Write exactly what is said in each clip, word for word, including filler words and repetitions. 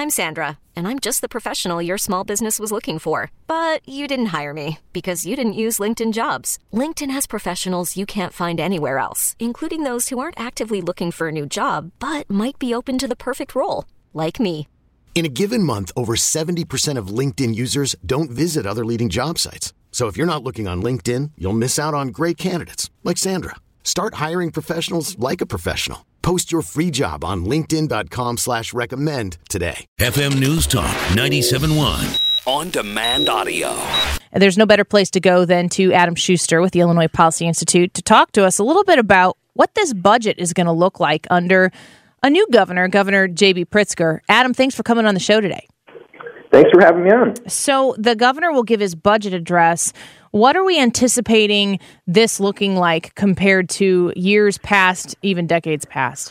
I'm Sandra, and I'm just the professional your small business was looking for. But you didn't hire me because you didn't use LinkedIn Jobs. LinkedIn has professionals you can't find anywhere else, including those who aren't actively looking for a new job, but might be open to the perfect role, like me. In a given month, over seventy percent of LinkedIn users don't visit other leading job sites. So if you're not looking on LinkedIn, you'll miss out on great candidates like Sandra. Start hiring professionals like a professional. Post your free job on linkedin.com slash recommend today. F M News Talk ninety-seven point one. On demand audio. There's no better place to go than to Adam Schuster with the Illinois Policy Institute to talk to us a little bit about what this budget is going to look like under a new governor, Governor J B. Pritzker. Adam, thanks for coming on the show today. Thanks for having me on. So the governor will give his budget address. What are we anticipating this looking like compared to years past, even decades past?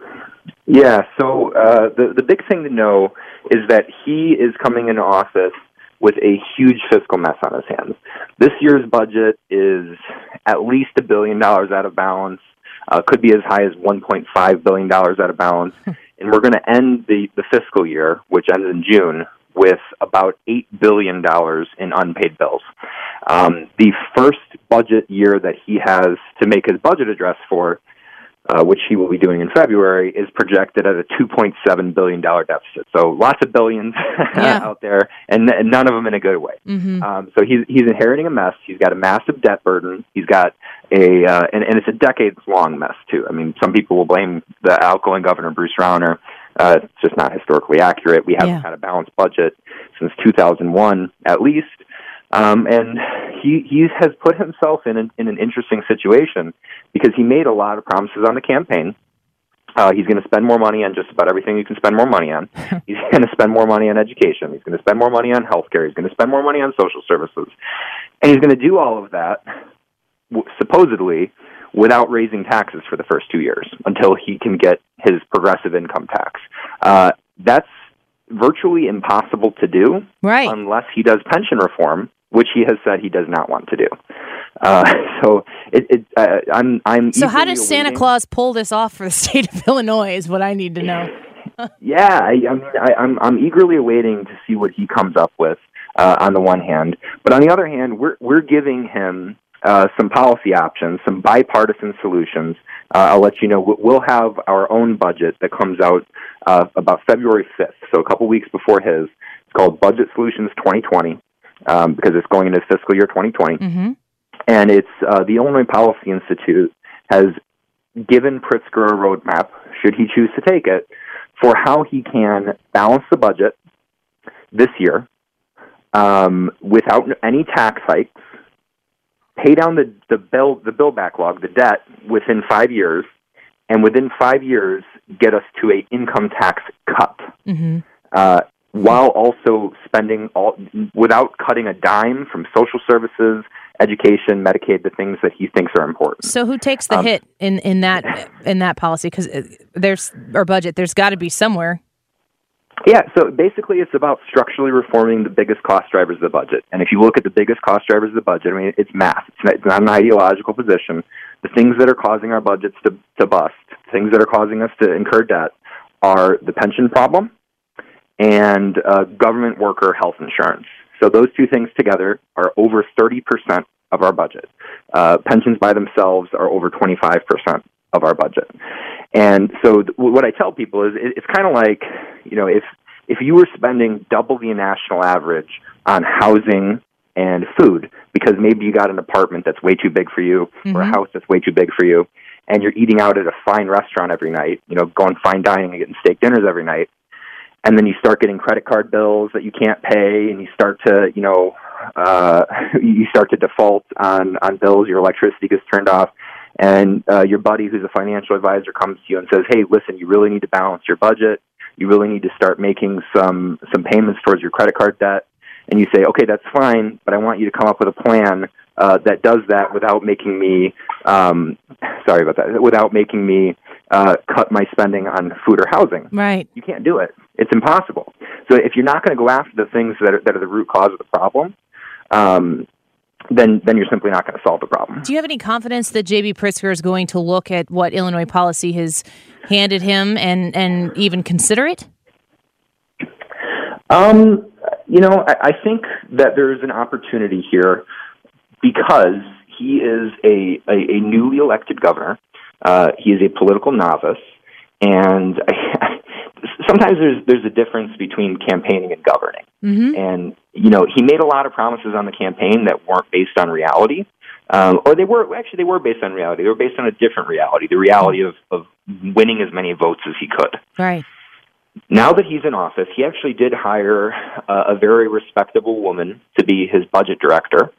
Yeah, so uh, the, the big thing to know is that he is coming into office with a huge fiscal mess on his hands. This year's budget is at least a billion dollars out of balance, uh, could be as high as one point five billion dollars out of balance, and we're going to end the, the fiscal year, which ends in June, with about eight billion dollars in unpaid bills. Um, the first budget year that he has to make his budget address for, uh, which he will be doing in February, is projected at a two point seven billion dollars deficit. So lots of billions yeah. out there, and, and none of them in a good way. Mm-hmm. Um, so he's he's inheriting a mess. He's got a massive debt burden. He's got a, uh, and, and it's a decades-long mess, too. I mean, some people will blame the outgoing governor, Bruce Rauner. Uh, it's just not historically accurate. We haven't yeah. had a balanced budget since two thousand one, at least. Um, and he he has put himself in an, in an interesting situation because he made a lot of promises on the campaign. Uh, he's going to spend more money on just about everything you can spend more money on. He's going to spend more money on education. He's going to spend more money on healthcare. He's going to spend more money on social services. And he's going to do all of that, supposedly, without raising taxes for the first two years until he can get his progressive income tax. Uh, that's virtually impossible to do right. unless he does pension reform, which he has said he does not want to do. Uh, so it, it, uh, I'm, I'm. So how does awaiting. Santa Claus pull this off for the state of Illinois? Is what I need to know. yeah, I, I mean, I, I'm, I'm eagerly awaiting to see what he comes up with. Uh, on the one hand, but on the other hand, we're we're giving him uh, some policy options, some bipartisan solutions. Uh, I'll let you know. We'll have our own budget that comes out uh, about February fifth, so a couple weeks before his. It's called Budget Solutions twenty twenty um, because it's going into fiscal year twenty twenty. Mm-hmm. And it's uh, the Illinois Policy Institute has given Pritzker a roadmap, should he choose to take it, for how he can balance the budget this year um, without any tax hikes, pay down the, the bill the bill backlog, the debt, within five years, and within five years get us to a income tax cut, mm-hmm. uh, while also spending all without cutting a dime from social services, education, Medicaid, the things that he thinks are important. So who takes the um, hit in, in that in that policy? Because there's our budget. There's got to be somewhere. Yeah, so basically it's about structurally reforming the biggest cost drivers of the budget. And if you look at the biggest cost drivers of the budget, I mean, it's math. It's not, it's not an ideological position. The things that are causing our budgets to, to bust, things that are causing us to incur debt, are the pension problem and uh, government worker health insurance. So those two things together are over thirty percent of our budget. Uh, pensions by themselves are over twenty-five percent of our budget. And so th- what I tell people is it, it's kind of like, you know, if if you were spending double the national average on housing and food, because maybe you got an apartment that's way too big for you, mm-hmm. or a house that's way too big for you, and you're eating out at a fine restaurant every night, you know, going fine dining and getting steak dinners every night, and then you start getting credit card bills that you can't pay, and you start to, you know, uh, you start to default on, on bills, your electricity gets turned off, and uh, your buddy who's a financial advisor comes to you and says, hey, listen, you really need to balance your budget. You really need to start making some, some payments towards your credit card debt. And you say, okay, that's fine, but I want you to come up with a plan uh, that does that without making me, um, sorry about that, without making me uh, cut my spending on food or housing. Right. You can't do it. It's impossible. So if you're not going to go after the things that are, that are the root cause of the problem, um, then then you're simply not going to solve the problem. Do you have any confidence that J B. Pritzker is going to look at what Illinois policy has handed him and, and even consider it? Um, you know, I, I think that there's an opportunity here because he is a, a, a newly elected governor. Uh, he is a political novice, and I, sometimes there's there's a difference between campaigning and governing. Mm-hmm. And you know, he made a lot of promises on the campaign that weren't based on reality, um, or they were actually they were based on reality. They were based on a different reality, the reality of, of winning as many votes as he could. Right. Now that he's in office, he actually did hire uh, a very respectable woman to be his budget director,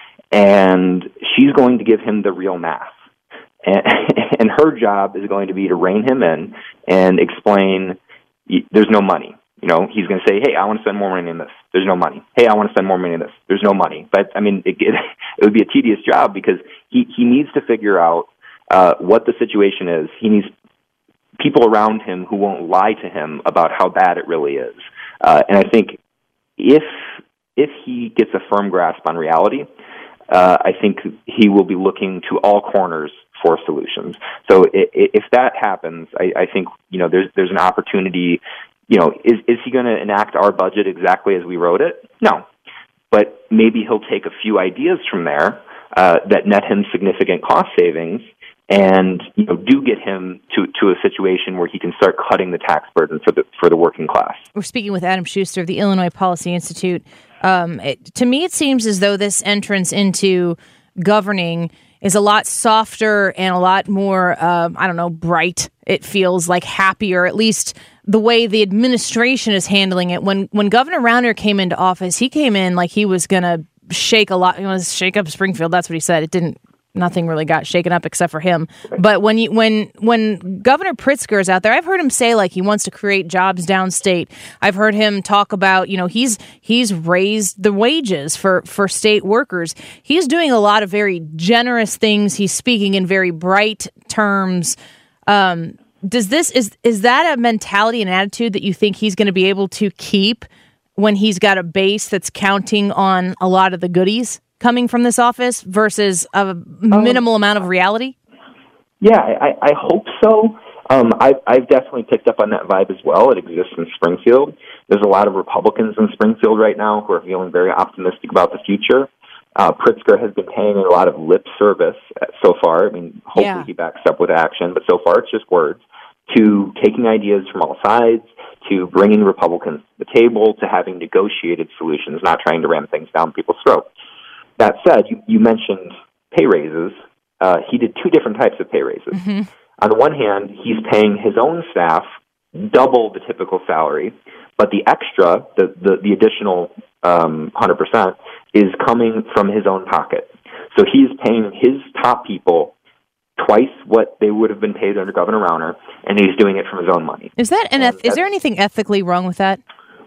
and she's going to give him the real math. And, and her job is going to be to rein him in and explain there's no money. You know, he's going to say, hey, I want to spend more money on this. There's no money. Hey, I want to spend more money on this. There's no money. But, I mean, it, it, it would be a tedious job because he, he needs to figure out uh, what the situation is. He needs people around him who won't lie to him about how bad it really is. Uh, and I think if if he gets a firm grasp on reality, uh, I think he will be looking to all corners for solutions. So if that happens, I, I think, you know, there's there's an opportunity. You know, is is he going to enact our budget exactly as we wrote it? No, but maybe he'll take a few ideas from there uh, that net him significant cost savings, and you know, do get him to, to a situation where he can start cutting the tax burden for the for the working class. We're speaking with Adam Schuster of the Illinois Policy Institute. Um, it, to me, it seems as though this entrance into governing is a lot softer and a lot more, uh, I don't know, bright. It feels like happier, at least the way the administration is handling it. When when Governor Rauner came into office, he came in like he was going to shake a lot, he was shake up Springfield. That's what he said. It didn't. Nothing really got shaken up except for him. But when you when when Governor Pritzker is out there, I've heard him say like he wants to create jobs downstate. I've heard him talk about, you know, he's he's raised the wages for, for state workers. He's doing a lot of very generous things. He's speaking in very bright terms. Um, does this is is that a mentality and attitude that you think he's going to be able to keep when he's got a base that's counting on a lot of the goodies coming from this office versus a minimal um, amount of reality? Yeah, I, I hope so. Um, I've, I've definitely picked up on that vibe as well. It exists in Springfield. There's a lot of Republicans in Springfield right now who are feeling very optimistic about the future. Uh, Pritzker has been paying a lot of lip service so far. I mean, hopefully yeah. he backs up with action, but so far it's just words, to taking ideas from all sides, to bringing Republicans to the table, to having negotiated solutions, not trying to ram things down people's throats. That said, you, you mentioned pay raises. Uh, he did two different types of pay raises. Mm-hmm. On the one hand, he's paying his own staff double the typical salary, but the extra, the, the, the additional um, one hundred percent, is coming from his own pocket. So he's paying his top people twice what they would have been paid under Governor Rauner, and he's doing it from his own money. Is that an eth- is there anything ethically wrong with that?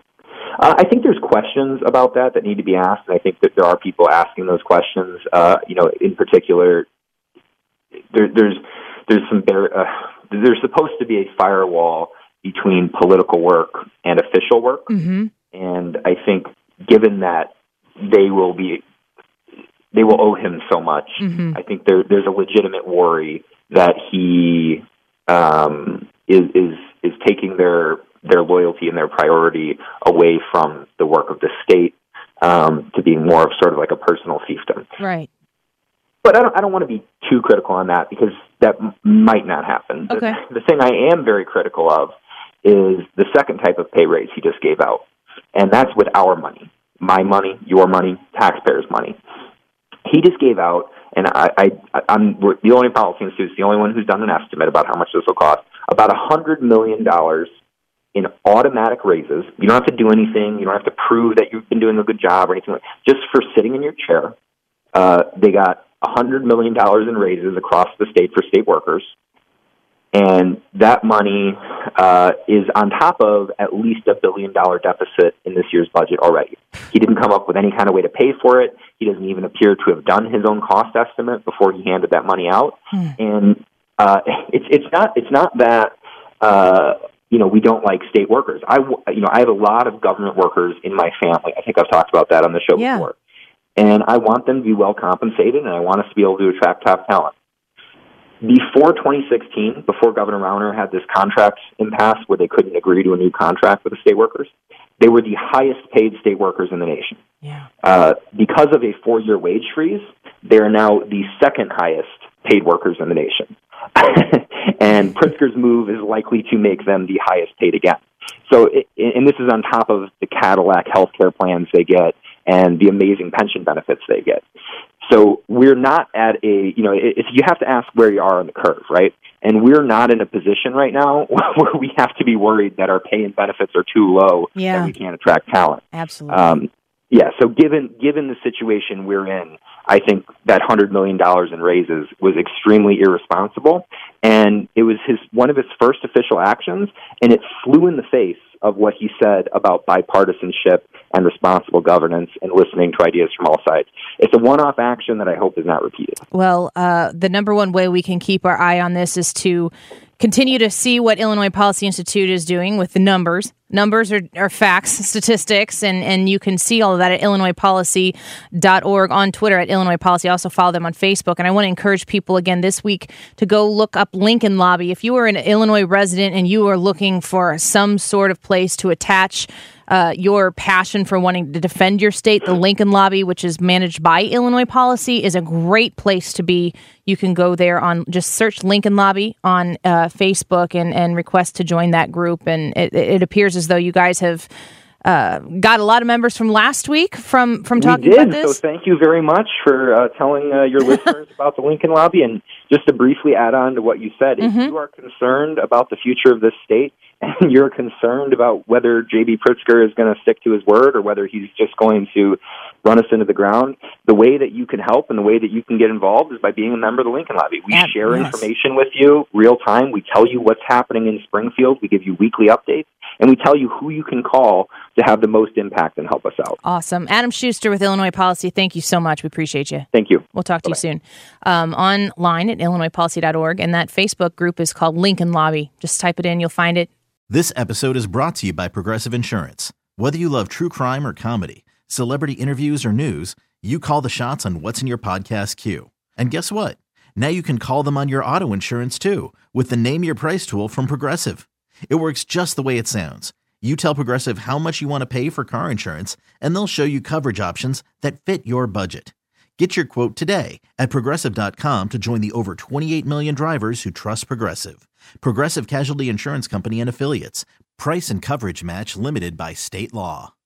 Uh, I think there's questions about that that need to be asked, and I think that there are people asking those questions. Uh, you know, in particular, there, there's there's some uh, there's supposed to be a firewall between political work and official work, mm-hmm. and I think given that they will be they will owe him so much, mm-hmm. I think there there's a legitimate worry that he um, is is is taking their their loyalty and their priority away from the work of the state um, to being more of sort of like a personal fiefdom. Right. But I don't, I don't want to be too critical on that because that m- might not happen. Okay. The, the thing I am very critical of is the second type of pay raise he just gave out, and that's with our money, my money, your money, taxpayers' money. He just gave out, and I, I, I'm we're the only policy institute, the only one who's done an estimate about how much this will cost, about one hundred million dollars in automatic raises. You don't have to do anything. You don't have to prove that you've been doing a good job or anything like that. Just for sitting in your chair, uh, they got one hundred million dollars in raises across the state for state workers. And that money uh, is on top of at least a billion-dollar deficit in this year's budget already. He didn't come up with any kind of way to pay for it. He doesn't even appear to have done his own cost estimate before he handed that money out. Hmm. And uh, it's it's not it's not that uh, you know we don't like state workers. I you know I have a lot of government workers in my family. I think I've talked about that on the show yeah. before. And I want them to be well compensated, and I want us to be able to attract top talent. Before twenty sixteen, before Governor Rauner had this contract impasse where they couldn't agree to a new contract with the state workers, they were the highest paid state workers in the nation. Yeah. Uh, because of a four-year wage freeze, they are now the second highest paid workers in the nation. And Pritzker's move is likely to make them the highest paid again. So, it, and this is on top of the Cadillac healthcare plans they get and the amazing pension benefits they get. So we're not at a, you know, if you have to ask where you are on the curve, right? And we're not in a position right now where we have to be worried that our pay and benefits are too low, yeah. that we can't attract talent. Absolutely. Um, yeah, so given given the situation we're in, I think that one hundred million dollars in raises was extremely irresponsible, and it was his one of his first official actions, and it flew in the face of what he said about bipartisanship and responsible governance and listening to ideas from all sides. It's a one-off action that I hope is not repeated. Well, uh, the number one way we can keep our eye on this is to continue to see what Illinois Policy Institute is doing with the numbers. Numbers are, are facts, statistics, and, and you can see all of that at illinois policy dot org, on Twitter at Illinois Policy. Also follow them on Facebook. And I want to encourage people again this week to go look up Lincoln Lobby. If you are an Illinois resident and you are looking for some sort of place to attach Uh, your passion for wanting to defend your state, the Lincoln Lobby, which is managed by Illinois Policy, is a great place to be. You can go there on, just search Lincoln Lobby on uh, Facebook and, and request to join that group. And it, it appears as though you guys have uh, got a lot of members from last week from, from talking we did, about this. So thank you very much for uh, telling uh, your listeners about the Lincoln Lobby. And just to briefly add on to what you said, mm-hmm. if you are concerned about the future of this state, and you're concerned about whether J B. Pritzker is going to stick to his word or whether he's just going to run us into the ground, the way that you can help and the way that you can get involved is by being a member of the Lincoln Lobby. We yeah, share yes. information with you real time. We tell you what's happening in Springfield. We give you weekly updates. And we tell you who you can call to have the most impact and help us out. Awesome. Adam Schuster with Illinois Policy, thank you so much. We appreciate you. Thank you. We'll talk to Bye-bye. you soon. Um, online at illinois policy dot org, and that Facebook group is called Lincoln Lobby. Just type it in, you'll find it. This episode is brought to you by Progressive Insurance. Whether you love true crime or comedy, celebrity interviews or news, you call the shots on what's in your podcast queue. And guess what? Now you can call them on your auto insurance too with the Name Your Price tool from Progressive. It works just the way it sounds. You tell Progressive how much you want to pay for car insurance, and they'll show you coverage options that fit your budget. Get your quote today at progressive dot com to join the over twenty-eight million drivers who trust Progressive. Progressive Casualty Insurance Company and Affiliates. Price and coverage match limited by state law.